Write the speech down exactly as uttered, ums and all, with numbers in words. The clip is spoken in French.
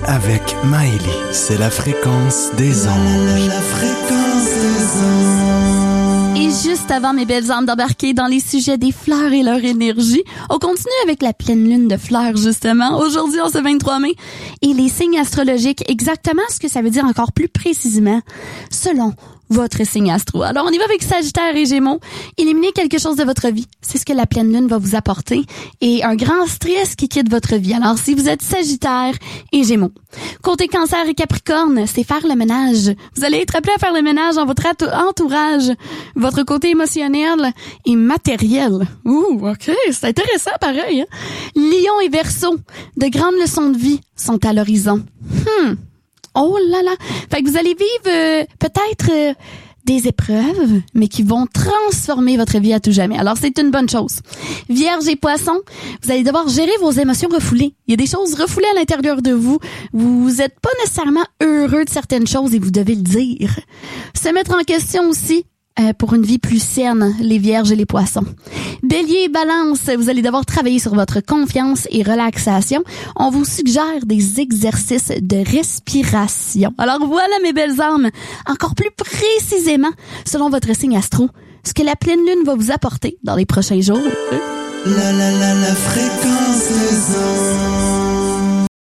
avec Maëlie. C'est la fréquence des anges. La fréquence des anges. Et juste avant mes belles âmes d'embarquer dans les sujets des fleurs et leur énergie, on continue avec la pleine lune de fleurs, justement. Aujourd'hui, on se vingt-trois mai. Et les signes astrologiques, exactement ce que ça veut dire encore plus précisément, selon votre signe astro. Alors, on y va avec Sagittaire et Gémeaux. Éliminez quelque chose de votre vie. C'est ce que la pleine lune va vous apporter. Et un grand stress qui quitte votre vie. Alors, si vous êtes Sagittaire et Gémeaux. Côté Cancer et Capricorne, c'est faire le ménage. Vous allez être appelé à faire le ménage dans votre entourage. Votre côté émotionnel et matériel. Ouh, OK, c'est intéressant pareil. Hein? Lion et Verseau, de grandes leçons de vie sont à l'horizon. Hmm. Oh là là! Fait que vous allez vivre euh, peut-être euh, des épreuves, mais qui vont transformer votre vie à tout jamais. Alors, c'est une bonne chose. Vierge et Poissons, vous allez devoir gérer vos émotions refoulées. Il y a des choses refoulées à l'intérieur de vous. Vous n'êtes pas nécessairement heureux de certaines choses et vous devez le dire. Se mettre en question aussi. Euh, pour une vie plus saine, les Vierges et les Poissons. Bélier et Balance, vous allez devoir travailler sur votre confiance et relaxation. On vous suggère des exercices de respiration. Alors voilà, mes belles âmes, encore plus précisément, selon votre signe astro, ce que la pleine lune va vous apporter dans les prochains jours. La la la la fréquence des anges.